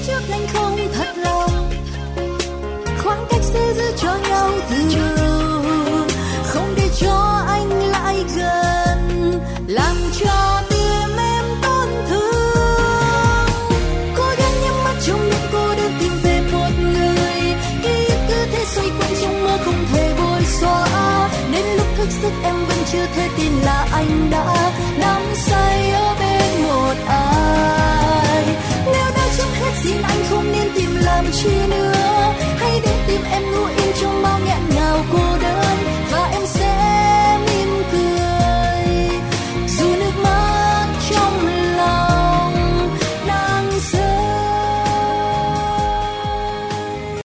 trước anh không thật lòng, khoảng cách sẽ giữ cho nhau từ đầu, không để cho anh lại gần, làm cho tim em tổn thương. Cố gắng nhắm mắt trong lúc cô đơn tìm về một người, ký ức cứ thế xoay quanh trong mơ không thể bôi xóa. Đến lúc thức giấc em vẫn chưa thể tin là anh đã đắm say ở bên một ai. Nếu đã chấm hết xin anh không nên tìm làm chi nữa, hãy để tim em ngủ yên trong bao nghẹn ngào cô